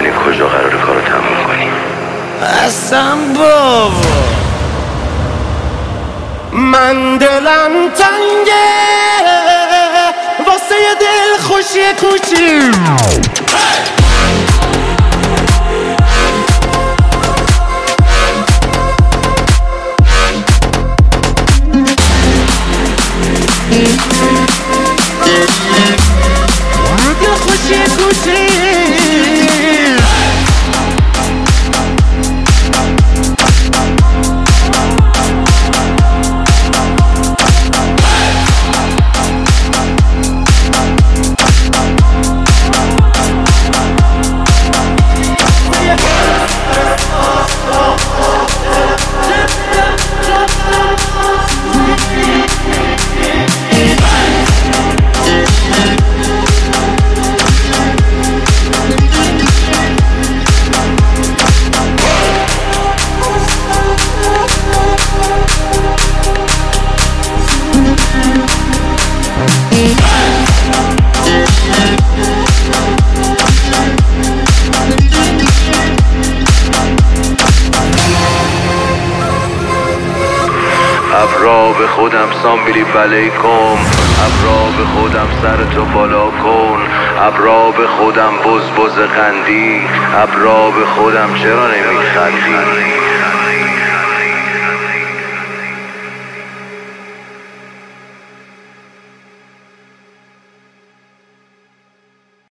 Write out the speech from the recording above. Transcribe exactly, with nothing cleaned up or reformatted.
ببینیم کجا قراره کارو تموم کنیم. اصلا بابا من دلم تنگه واسه یه دل خوشی کوچی. دل خوشی کوچی ابرا به خودم سامبیلی بلیکم، ابرا به خودم سرتو بالا کن، ابرا به خودم بز بز قندی، ابرا به خودم چرا نمیخندی.